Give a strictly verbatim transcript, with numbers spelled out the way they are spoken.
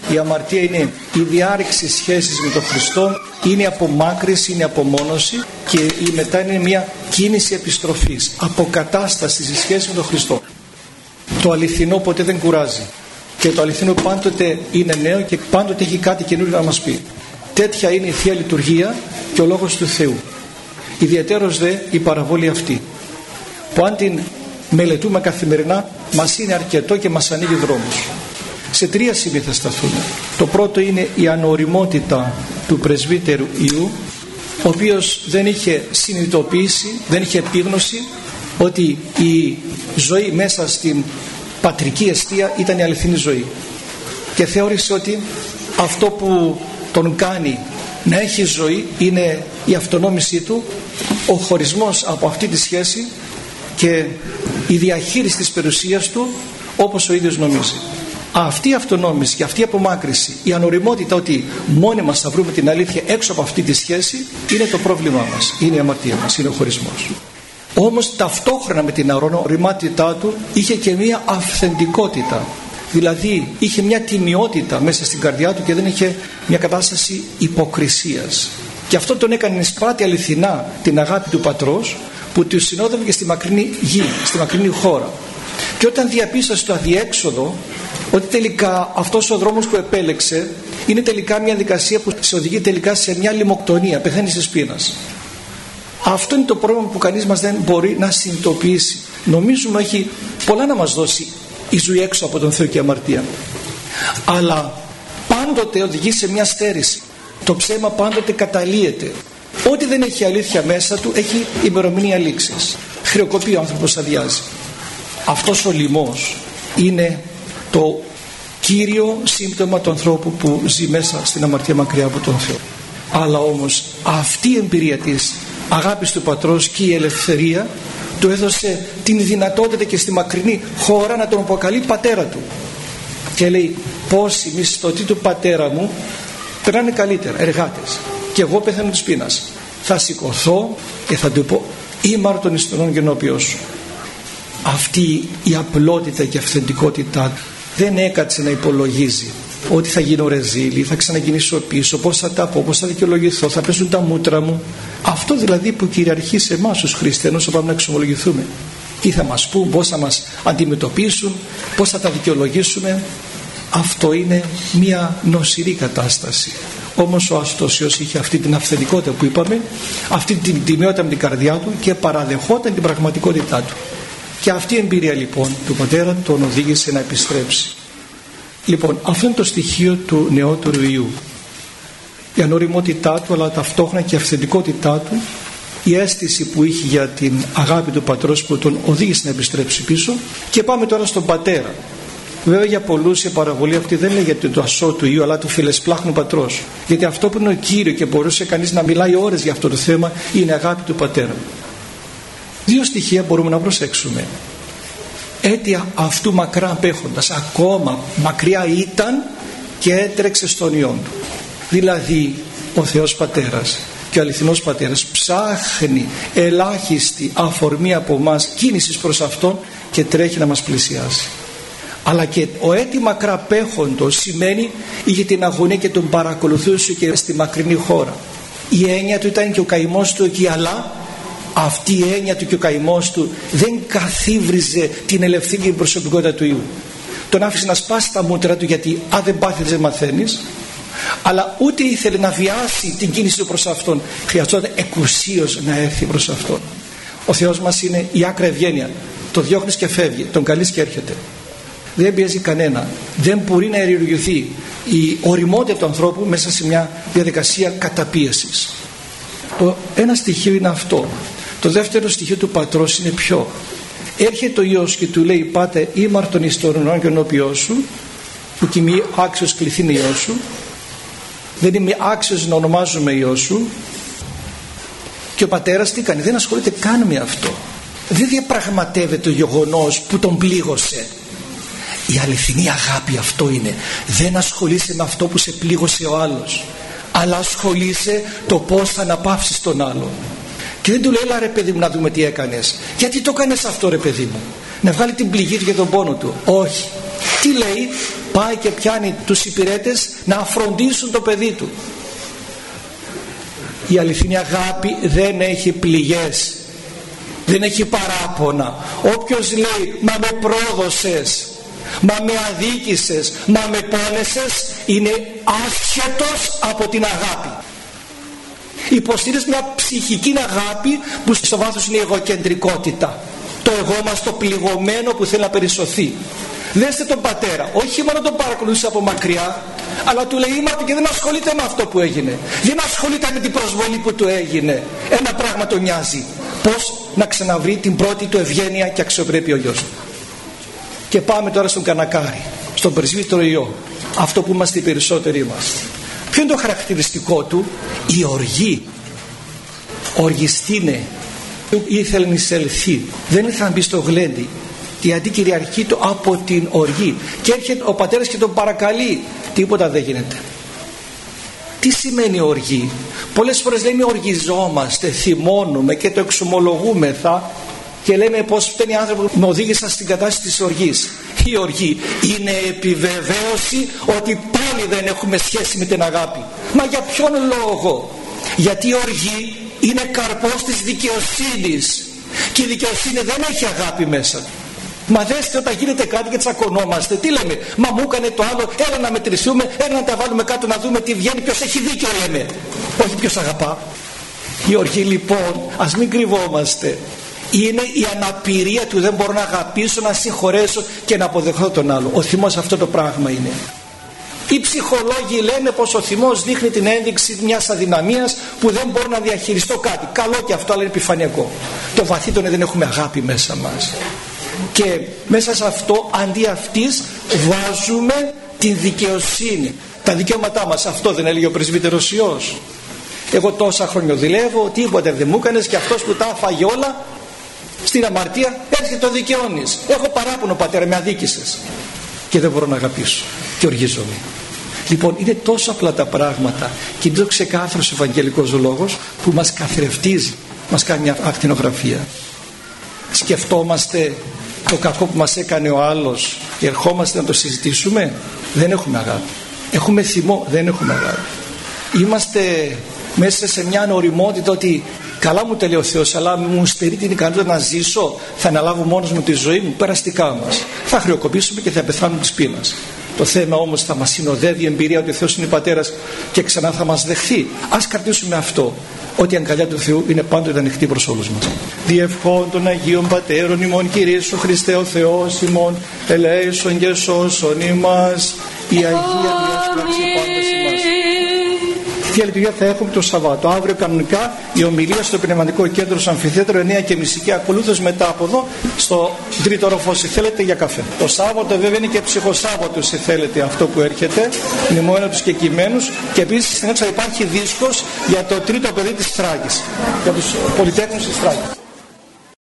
Η αμαρτία είναι η διάρρηξη σχέσης με τον Χριστό, είναι απομάκρυνση, είναι απομόνωση και η μετά είναι μια κίνηση επιστροφής, αποκατάσταση στη σχέση με τον Χριστό. Το αληθινό ποτέ δεν κουράζει και το αληθινό πάντοτε είναι νέο και πάντοτε έχει κάτι καινούριο να μας πει. Τέτοια είναι η Θεία Λειτουργία και ο Λόγος του Θεού. Ιδιαίτερος δε η παραβόλη αυτή, που αν την μελετούμε καθημερινά μας είναι αρκετό και μας ανοίγει δρόμους. Σε τρία σημεία θα σταθούμε. Το πρώτο είναι η ανοριμότητα του πρεσβύτερου Ιού, ο οποίος δεν είχε συνειδητοποιήσει, δεν είχε επίγνωση ότι η ζωή μέσα στην πατρική εστία ήταν η αληθινή ζωή και θεώρησε ότι αυτό που τον κάνει να έχει ζωή είναι η αυτονόμησή του, ο χωρισμός από αυτή τη σχέση και η διαχείριση της περιουσίας του όπως ο ίδιος νομίζει. Αυτή η αυτονόμηση και αυτή η απομάκρυνση, η ανοριμότητα ότι μόνοι μας θα βρούμε την αλήθεια έξω από αυτή τη σχέση, είναι το πρόβλημά μας, είναι η αμαρτία μας, είναι ο χωρισμός. Όμως ταυτόχρονα με την ανοριμότητά του είχε και μια αυθεντικότητα, δηλαδή είχε μια τιμιότητα μέσα στην καρδιά του και δεν είχε μια κατάσταση υποκρισίας, και αυτό τον έκανε να εισπράττει αληθινά την αγάπη του Πατρός που του συνόδευε και στη μακρινή γη, στη μακρινή χώρα. Και όταν διαπίστωσε το αδιέξοδο ότι τελικά αυτός ο δρόμος που επέλεξε είναι τελικά μια δικασία που σε οδηγεί τελικά σε μια λιμοκτονία, πεθαίνεις της πείνας. Αυτό είναι το πρόβλημα που κανείς μας δεν μπορεί να συνειδητοποιήσει. Νομίζουμε έχει πολλά να μας δώσει η ζωή έξω από τον Θεό και η αμαρτία, αλλά πάντοτε οδηγεί σε μια στέρηση. Το ψέμα πάντοτε καταλύεται. Ό,τι δεν έχει αλήθεια μέσα του έχει ημερομηνία λήξης. Χρεοκοπεί ο άνθρωπος, αδειάζει. Αυτός ο λοιμός είναι το κύριο σύμπτωμα του ανθρώπου που ζει μέσα στην αμαρτία μακριά από τον Θεό. Αλλά όμως αυτή η εμπειρία της αγάπης του Πατρός και η ελευθερία του έδωσε την δυνατότητα και στη μακρινή χώρα να τον αποκαλεί πατέρα του. Και λέει, πόσοι μισθωτοί του πατέρα μου περνάνε καλύτερα, εργάτες, και εγώ πεθαίνω της πείνας. Θα σηκωθώ και θα του πω, ήμαρτον εις τον γενναιοποιό σου. Αυτή η απλότητα και αυθεντικότητα δεν έκατσε να υπολογίζει ότι θα γίνω ρεζίλη, θα ξαναγυρίσω πίσω, πώς θα τα πω, πώς θα δικαιολογηθώ, θα πέσουν τα μούτρα μου. Αυτό δηλαδή που κυριαρχεί σε εμάς τους χριστιανούς όταν πάμε να εξομολογηθούμε. Τι θα μας πούν, πώς θα μας αντιμετωπίσουν, πώς θα τα δικαιολογήσουμε. Αυτό είναι μια νοσηρή κατάσταση. Όμως ο Αστόσιος είχε αυτή την αυθεντικότητα που είπαμε, αυτή την τιμιότητα με την καρδιά του και παραδεχόταν την πραγματικότητά του. Και αυτή η εμπειρία λοιπόν του πατέρα τον οδήγησε να επιστρέψει. Λοιπόν, αυτό είναι το στοιχείο του νεότερου Ιού. Η ανοριμότητά του, αλλά ταυτόχρονα και η αυθεντικότητά του, η αίσθηση που είχε για την αγάπη του Πατρός που τον οδήγησε να επιστρέψει πίσω. Και πάμε τώρα στον πατέρα. Βέβαια για πολλούς η παραβολή αυτή δεν είναι για το ασώ του Ιού, αλλά του φιλεσπλάχνου Πατρός. Γιατί αυτό που είναι ο κύριο και μπορούσε κανείς να μιλάει ώρες για αυτό το θέμα είναι η αγάπη του πατέρα. Δύο στοιχεία μπορούμε να προσέξουμε. Αίτια αυτού μακρά απέχοντας, ακόμα μακριά ήταν και έτρεξε στον Υιόν του. Δηλαδή ο Θεός Πατέρας και ο αληθινός Πατέρας ψάχνει ελάχιστη αφορμή από εμάς κίνησης προς Αυτόν και τρέχει να μας πλησιάσει. Αλλά και ο έτη μακρά απέχοντος σημαίνει είχε την αγωνία και τον παρακολουθούσε και στη μακρινή χώρα. Η έννοια του ήταν και ο καημός του εκεί, αλλά αυτή η έννοια του και ο καημός του δεν καθίβριζε την ελευθερία και την προσωπικότητα του Υιού. Τον άφησε να σπάσει τα μούτρα του, γιατί αν δεν πάθεις δεν μαθαίνεις, αλλά ούτε ήθελε να βιάσει την κίνηση του προς Αυτόν. Χρειαζόταν εκουσίως να έρθει προς Αυτόν. Ο Θεός μας είναι η άκρα ευγένεια. Το διώχνεις και φεύγει, τον καλείς και έρχεται. Δεν πιέζει κανένα. Δεν μπορεί να ερηργηθεί η ωριμότητα του ανθρώπου μέσα σε μια διαδικασία καταπίεσης. Το ένα στοιχείο είναι αυτό. Το δεύτερο στοιχείο του Πατρός είναι ποιο? Έρχεται ο Υιός και του λέει, πάτε ήμαρτον εις τον ενώπιό σου, που κι μη άξιος κληθήν Υιός σου, δεν είμαι άξιος να ονομάζουμε Υιός σου. Και ο πατέρας τι κάνει? Δεν ασχολείται καν με αυτό. Δεν διαπραγματεύεται το γεγονός που τον πλήγωσε. Η αληθινή αγάπη αυτό είναι. Δεν ασχολείσαι με αυτό που σε πλήγωσε ο άλλος, αλλά ασχολείσαι το πώς θα αναπαύσεις τον άλλον. Και δεν του λέει, έλα ρε παιδί μου να δούμε τι έκανες. Γιατί το έκανες αυτό ρε παιδί μου? Να βγάλει την πληγή του και τον πόνο του? Όχι. Τι λέει? Πάει και πιάνει τους υπηρέτες να φροντίσουν το παιδί του. Η αληθινή αγάπη δεν έχει πληγές, δεν έχει παράπονα. Όποιος λέει μα με πρόδωσες, μα με αδίκησες, μα με πόνεσες, είναι άσχετος από την αγάπη. Υποστηρίζει μια ψυχική αγάπη που στο βάθος είναι η εγωκεντρικότητα, το εγώ μας το πληγωμένο που θέλει να περισσωθεί. Δέστε τον πατέρα, όχι μόνο τον παρακολουθούσε από μακριά, αλλά του λέει ήμαρτο και δεν ασχολείται με αυτό που έγινε, δεν ασχολείται με την προσβολή που του έγινε. Ένα πράγμα τον νοιάζει, πως να ξαναβρει την πρώτη του ευγένεια και αξιοπρέπεια ο γιος του. Και πάμε τώρα στον Κανακάρη, στον πρεσβύτερο Ιώ, αυτό που είμαστε οι περισσότεροι μας. Ποιο είναι το χαρακτηριστικό του? Η οργή. Οργιστήνε, ήθελε να εισελθεί, δεν ήθελε να μπει στο γλέντι, η αντικυριαρχή του από την οργή, και έρχεται ο πατέρας και τον παρακαλεί, τίποτα δεν γίνεται. Τι σημαίνει οργή? Πολλές φορές λέμε οργιζόμαστε, θυμώνουμε και το εξομολογούμεθα και λέμε πως φταίνει οι άνθρωποι που με οδήγησαν στην κατάσταση της οργής. Η οργή είναι επιβεβαίωση ότι πάλι δεν έχουμε σχέση με την αγάπη. Μα για ποιον λόγο? Γιατί η οργή είναι καρπός της δικαιοσύνης, και η δικαιοσύνη δεν έχει αγάπη μέσα. Μα δέστε, όταν γίνεται κάτι και τσακωνόμαστε, τι λέμε? Μα μου έκανε το άλλο, έλα να μετρηθούμε, έλα να τα βάλουμε κάτω να δούμε τι βγαίνει, ποιος έχει δίκιο, λέμε, όχι ποιος αγαπά. Η οργή λοιπόν, ας μην κρυβόμαστε, είναι η αναπηρία του δεν μπορώ να αγαπήσω, να συγχωρέσω και να αποδεχθώ τον άλλο. Ο θυμός αυτό το πράγμα είναι. Οι ψυχολόγοι λένε πως ο θυμός δείχνει την ένδειξη μιας αδυναμίας που δεν μπορώ να διαχειριστώ κάτι. Καλό και αυτό, αλλά είναι επιφανειακό. Το βαθύτερο είναι δεν έχουμε αγάπη μέσα μας. Και μέσα σε αυτό, αντί αυτής, βάζουμε την δικαιοσύνη, τα δικαιώματά μας. Αυτό δεν έλεγε ο πρεσβύτερος Υιός? Εγώ τόσα χρόνια δουλεύω, τίποτε δεν μου έκανες, και αυτός που τα έφαγε όλα στην αμαρτία έρχεται το δικαιώνεις. Έχω παράπονο, πατέρα, με αδίκησες και δεν μπορώ να αγαπήσω και οργίζομαι. Λοιπόν, είναι τόσο απλά τα πράγματα και είναι το ξεκάθαρος ευαγγελικός λόγος που μας καθρεφτίζει, μας κάνει μια ακτινογραφία. Σκεφτόμαστε το κακό που μας έκανε ο άλλος και ερχόμαστε να το συζητήσουμε, δεν έχουμε αγάπη. Έχουμε θυμό, δεν έχουμε αγάπη. Είμαστε μέσα σε μια οριμότητα ότι καλά μου τελειώσει ο Θεός, αλλά μου στερεί την ικανότητα να ζήσω, θα αναλάβω μόνος μου τη ζωή μου, περαστικά μας. Θα χρεοκοπήσουμε και θα πεθάνουμε της πείνας. Το θέμα όμως θα μας συνοδεύει η εμπειρία ότι ο Θεός είναι πατέρας και ξανά θα μας δεχθεί. Ας κρατήσουμε αυτό, ότι η αγκαλιά του Θεού είναι πάντοτε ανοιχτή προς όλους μας. Διευχών των Αγίων Πατέρων ημών, Κύριε Ιησού Χριστέ ο Θεός ημών, ελέησον και σώσον ημάς, η Αγία Διασπράξη πάντας ημάς. Τι λειτουργία θα έχουμε το Σαββάτο? Αύριο κανονικά η ομιλία στο Πνευματικό Κέντρο στο Αμφιθέατρο εννιά και μισή, και ακολούθως μετά από εδώ στο τρίτο όροφο, όσοι θέλετε, για καφέ. Το Σάββατο βέβαια είναι και ψυχοσάββατο, όσοι θέλετε, αυτό που έρχεται, μνημόνιο τους κεκειμένους, και επίσης στην έξω υπάρχει δίσκος για το τρίτο παιδί της Θράκης, για τους πολυτέχνους της Θράκης.